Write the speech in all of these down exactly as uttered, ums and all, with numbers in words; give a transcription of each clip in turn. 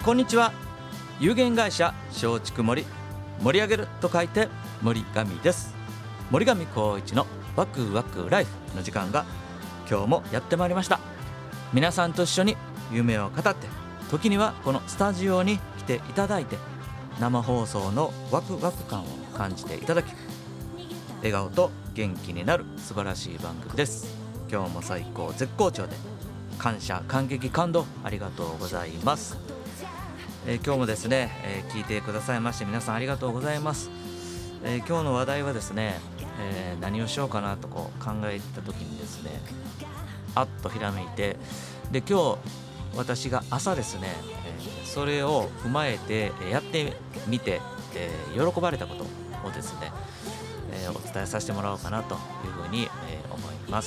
こんにちは。有限会社松竹森、盛り上げると書いて森上です。森上光一のワクワクライフの時間が今日もやってまいりました。皆さんと一緒に夢を語って、時にはこのスタジオに来ていただいて、生放送のワクワク感を感じていただき、笑顔と元気になる素晴らしい番組です。今日も最高絶好調で、感謝感激感動ありがとうございます。えー、今日もですね、えー、聞いてくださいまして皆さんありがとうございます。えー、今日の話題はですね、えー、何をしようかなとこう考えた時にですね、あっとひらめいて、で今日私が朝ですね、えー、それを踏まえてやってみて、えー、喜ばれたことをですね、えー、お伝えさせてもらおうかなというふうに、えー、思います。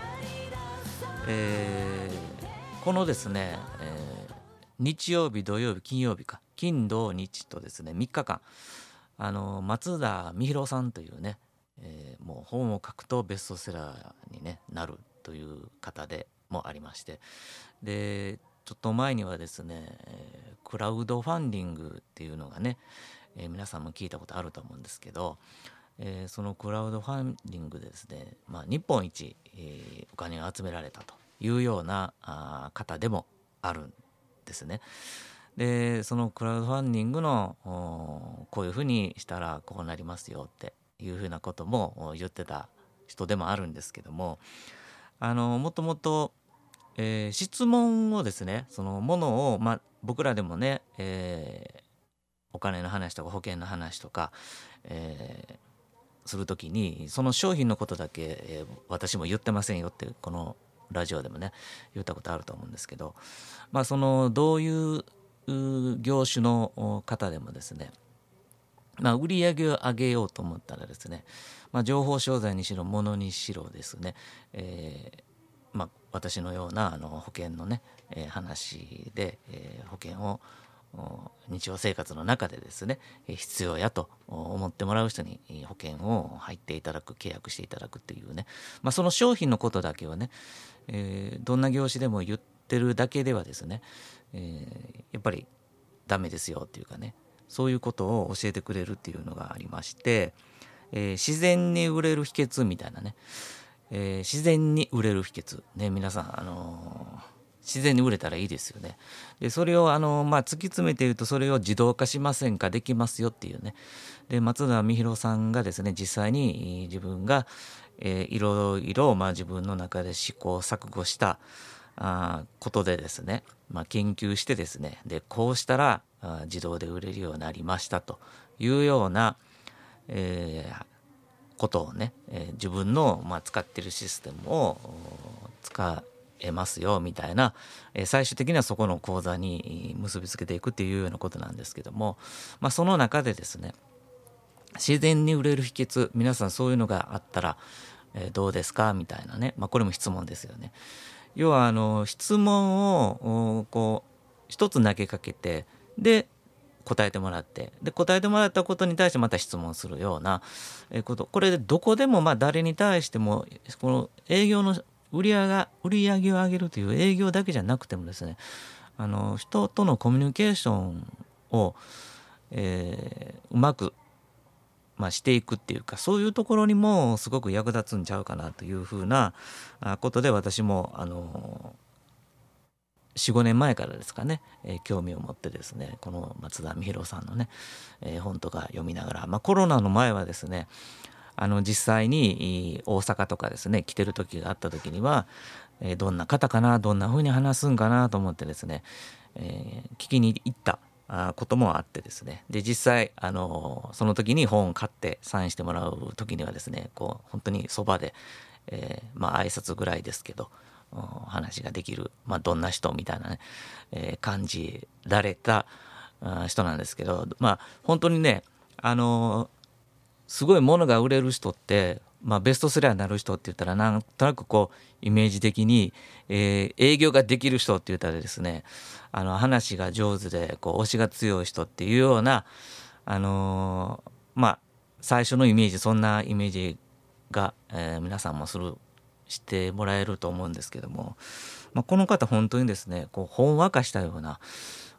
えー、このですね、えー日曜日土曜日金曜日か金土日とですねみっかかん、あの松田美弘さんというね、えー、もう本を書くとベストセラーに、ね、なるという方でもありまして、でちょっと前にはですね、えー、クラウドファンディングっていうのがね、えー、皆さんも聞いたことあると思うんですけど、えー、そのクラウドファンディングでですね、まあ、日本一、えー、お金を集められたというようなあ方でもあるんですね。でそのクラウドファンディングのこういうふうにしたらこうなりますよっていうふうなことも言ってた人でもあるんですけども、あのもともと、えー、質問をですね、そのものを、まあ、僕らでもね、えー、お金の話とか保険の話とか、えー、するときにその商品のことだけ、えー、私も言ってませんよってこのラジオでもね言ったことあると思うんですけど、まあそのどういう業種の方でもですね、まあ売り上げを上げようと思ったらですね、まあ情報商材にしろ物にしろですね、えー、まあ私のようなあの保険のね、えー、話で、えー、保険を日常生活の中でですね必要やと思ってもらう人に保険を入っていただく、契約していただくっていうね、まあ、その商品のことだけはね、えー、どんな業種でも言ってるだけではですね、えー、やっぱりダメですよっていうかね、そういうことを教えてくれるっていうのがありまして、えー、自然に売れる秘訣みたいなね、えー、自然に売れる秘訣ね、皆さんあのー自然に売れたらいいですよね。でそれをあの、まあ、突き詰めて言うと、それを自動化しませんか、できますよっていうね。で松田美弘さんがですね、実際に自分が、えー、いろいろ、まあ、自分の中で試行錯誤したあことでですね、まあ、研究してですね、でこうしたらあ自動で売れるようになりましたというような、えー、ことをね、えー、自分の、まあ、使っているシステムを使う得ますよみたいな、えー、最終的にはそこの口座に結びつけていくっていうようなことなんですけども、まあ、その中でですね、自然に売れる秘訣、皆さんそういうのがあったら、えー、どうですかみたいなね、まあ、これも質問ですよね。要はあの質問をこう一つ投げかけて、で答えてもらって、で答えてもらったことに対してまた質問するようなこと、これでどこでもまあ誰に対しても、この営業の売り上げ、売り上げを上げるという営業だけじゃなくてもですね、あの人とのコミュニケーションを、えー、うまく、まあ、していくっていうか、そういうところにもすごく役立つんちゃうかなというふうなことで、私もあのよん、ごねんまえからですかね、えー、興味を持ってですね、この松田美弘さんのね、えー、本とか読みながら、まあ、コロナの前はですね、あの実際に大阪とかですね来てる時があった時には、えー、どんな方かな、どんな風に話すんかなと思ってですね、えー、聞きに行ったこともあってですね、で実際あのその時に本を買ってサインしてもらう時にはですね、こう本当にそばで、えー、まあ挨拶ぐらいですけど話ができる、まあ、どんな人みたいなね、えー、感じられた人なんですけど、まあ本当にね、あのすごいものが売れる人って、まあ、ベストセラーになる人って言ったらなんとなくこうイメージ的に、えー、営業ができる人って言ったらですね、あの話が上手でこう推しが強い人っていうような、あのー、まあ最初のイメージ、そんなイメージが、えー、皆さんもするしてもらえると思うんですけども、まあ、この方本当にですねこうほんわかしたような、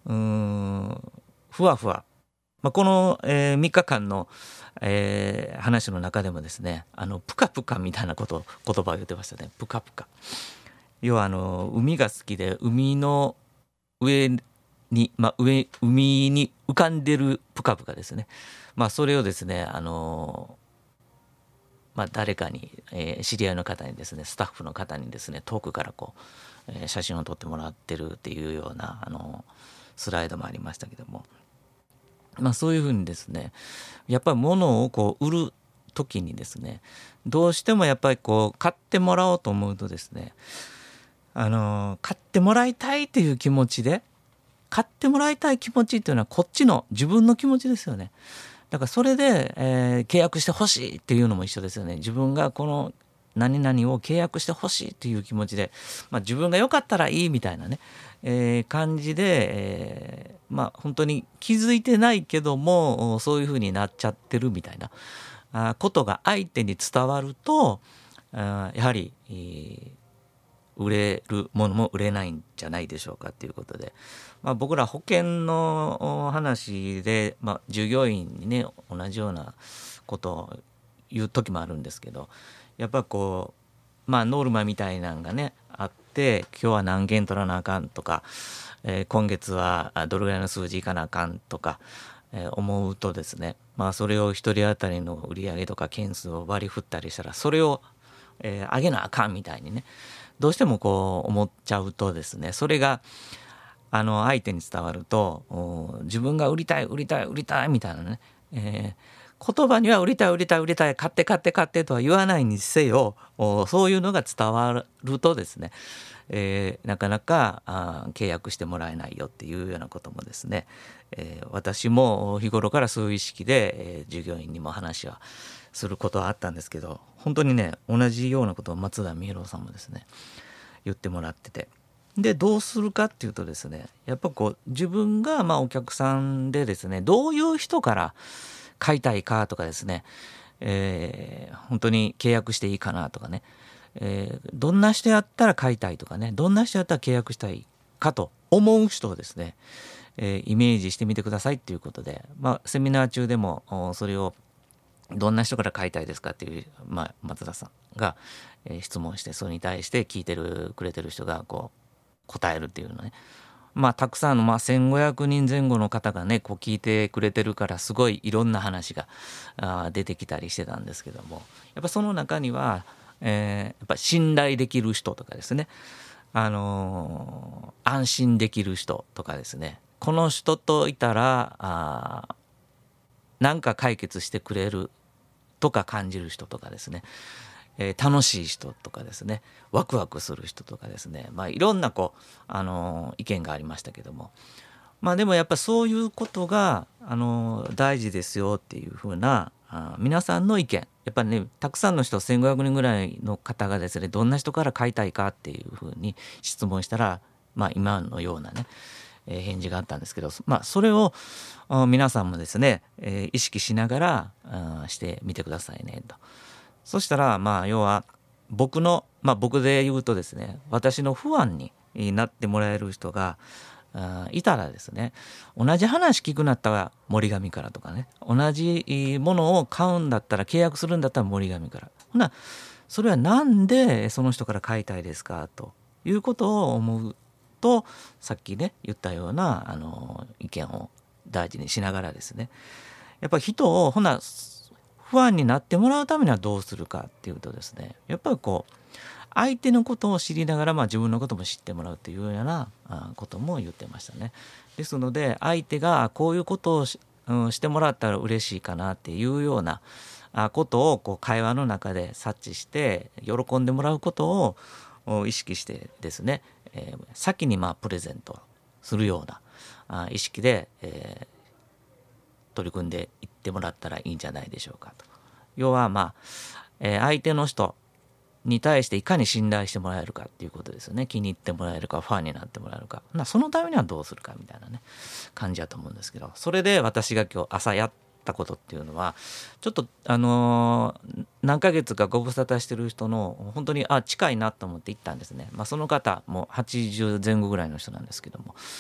うーんふわふわ、まあ、この、えー、みっかかんの、えー話の中でもですね、あのプカプカみたいなこと言葉を言ってましたね。プカプカ、要はあの海が好きで、海の上に、まあ、上海に浮かんでるプカプカですね。まあ、それをですね、あのまあ、誰かに、えー知り合いの方にですね、スタッフの方にですね、遠くからこう、えー写真を撮ってもらってるっていうような、あのスライドもありましたけども、まあ、そういうふうにですね、やっぱり物をこう売る時にですね、どうしてもやっぱりこう買ってもらおうと思うとですね、あの買ってもらいたいという気持ちで、買ってもらいたい気持ちっていうのはこっちの自分の気持ちですよね。だからそれで、えー契約してほしいっていうのも一緒ですよね。自分がこの何々を契約してほしいっていう気持ちで、まあ、自分が良かったらいいみたいなね、えー感じで、えーまあ本当に気づいてないけどもそういうふうになっちゃってるみたいなあことが相手に伝わると、あやはり、えー売れるものも売れないんじゃないでしょうかということで、まあ、僕ら保険の話で、まあ、従業員にね同じようなことを言う時もあるんですけど、やっぱこうまあノルマみたいなのがねあって、今日は何件取らなあかんとか、えー今月はあどれぐらいの数字いかなあかんとか、えー思うとですね、まあそれを一人当たりの売り上げとか件数を割り振ったりしたら、それを、えー上げなあかんみたいにね、どうしてもこう思っちゃうとですね、それがあの相手に伝わると、お自分が売りたい売りたい売りたいみたいなね、えー言葉には売りたい売りたい売りたい買って買って買ってとは言わないにせよ、おそういうのが伝わるとですね、えーなかなかあー契約してもらえないよっていうようなこともですね、えー私も日頃からそういう意識で、えー従業員にも話はすることはあったんですけど、本当にね同じようなことを松田美弘さんもですね言ってもらってて、でどうするかっていうとですね、やっぱこう自分がまあお客さんでですね、どういう人から買いたいかとかですね、えー本当に契約していいかなとかね、えーどんな人やったら買いたいとかね、どんな人やったら契約したいかと思う人をですね、えーイメージしてみてくださいっていうことで、まあ、セミナー中でもおそれをどんな人から買いたいですかっていう、まあ、松田さんが、えー質問して、それに対して聞いてるくれてる人がこう答えるっていうのね、まあたくさんの、まあ、せんごひゃくにんぜん後の方がねこう聞いてくれてるから、すごいいろんな話があー出てきたりしてたんですけども、やっぱその中には、えーやっぱ信頼できる人とかですね、あのー安心できる人とかですね、この人といたらあーなんか解決してくれるとか感じる人とかですね、えー楽しい人とかですね、ワクワクする人とかですね、まあいろんなこう、あのー意見がありましたけども、まあでもやっぱそういうことが、あのー大事ですよっていうふうなあー皆さんの意見、やっぱりねたくさんの人、せんごひゃくにんぐらいの方がですね、どんな人から買いたいかっていうふうに質問したら、まあ今のようなね、えー返事があったんですけど、まあそれをあ皆さんもですね、えー意識しながらあーしてみてくださいねと。そしたらまあ要は僕のまあ僕で言うとですね、私の不安になってもらえる人があいたらですね、同じ話聞くなったら森上からとかね、同じものを買うんだったら、契約するんだったら森上から、ほなそれはなんでその人から買いたいですかということを思うと、さっきね言ったようなあの意見を大事にしながらですね、やっぱり人をほな不安になってもらうためにはどうするかっていうとですね、やっぱりこう相手のことを知りながら、まあ、自分のことも知ってもらうっていうようなあことも言ってましたね。ですので相手がこういうことをし、うん、してもらったら嬉しいかなっていうようなあことをこう会話の中で察知して喜んでもらうことをお意識してですね、えー先にまあプレゼントするようなあ意識で、えー取り組んでいってもらったらいいんじゃないでしょうかと。要はまあ、えー相手の人に対していかに信頼してもらえるかっていうことですよね。気に入ってもらえるか、ファンになってもらえるか、なそのためにはどうするかみたいなね感じだと思うんですけど、それで私が今日朝やったことっていうのは、ちょっとあのー何ヶ月かご無沙汰してる人の本当にあ近いなと思って行ったんですね。まあ、その方もはちじゅうぜん後ぐらいの人なんですけども、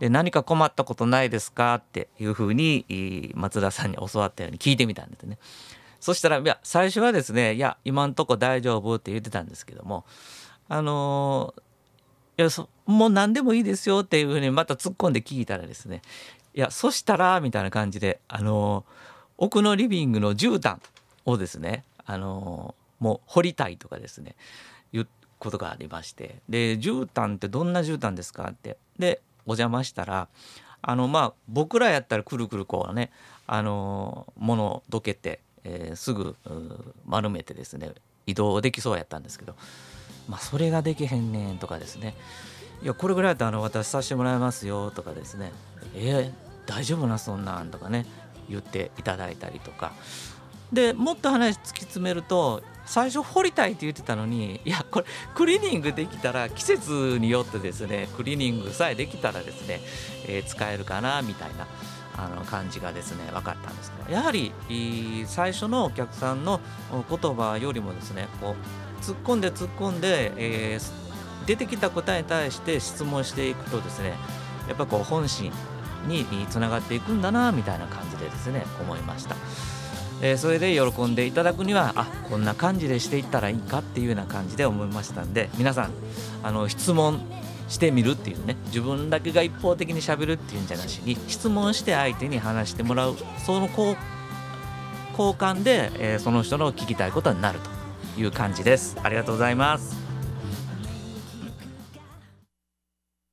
で何か困ったことないですかっていうふうに松田さんに教わったように聞いてみたんですね。そしたらいや最初はですねいや今んとこ大丈夫って言ってたんですけどもあのー、いやそもう何でもいいですよっていうふうにまた突っ込んで聞いたらですねいやそしたらみたいな感じであのー、奥のリビングの絨毯をですねあのー、もう掘りたいとかですね言うことがありましてで絨毯ってどんな絨毯ですかってでお邪魔したらあのまあ僕らやったらくるくるこうねあの物をどけて、えー、すぐ丸めてですね移動できそうやったんですけどまあそれができへんねんとかですねいやこれぐらいだったらあの私させてもらいますよとかですねえー、大丈夫なそんなんとかね言っていただいたりとかでもっと話突き詰めると最初掘りたいって言ってたのにいやこれクリーニングできたら季節によってですねクリーニングさえできたらですね、えー、使えるかなみたいなあの感じがですね分かったんですけどやはり最初のお客さんの言葉よりもですねこう突っ込んで突っ込んで、えー、出てきた答えに対して質問していくとですねやっぱこう本心につながっていくんだなみたいな感じでですね思いました。えー、それで喜んでいただくにはあこんな感じでしていったらいいかっていうような感じで思いましたんで皆さんあの質問してみるっていうね自分だけが一方的に喋るっていうんじゃなしに質問して相手に話してもらうその交換で、えー、その人の聞きたいことになるという感じです。ありがとうございます。